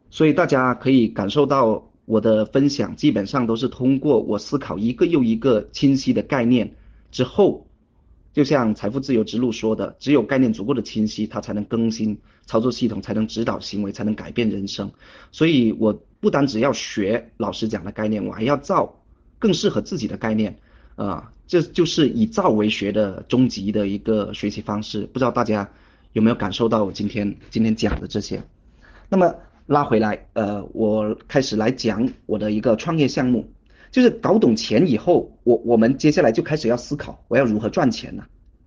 所以大家可以感受到我的分享基本上都是通过我思考一个又一个清晰的概念之后，就像财富自由之路说的，只有概念足够的清晰，它才能更新操作系统，才能指导行为，才能改变人生。所以我不单只要学老师讲的概念，我还要造更适合自己的概念。这就是以造为学的终极的一个学习方式。不知道大家有没有感受到我今天讲的这些？那么拉回来，我开始来讲我的一个创业项目，就是搞懂钱以后，我们接下来就开始要思考我要如何赚钱了。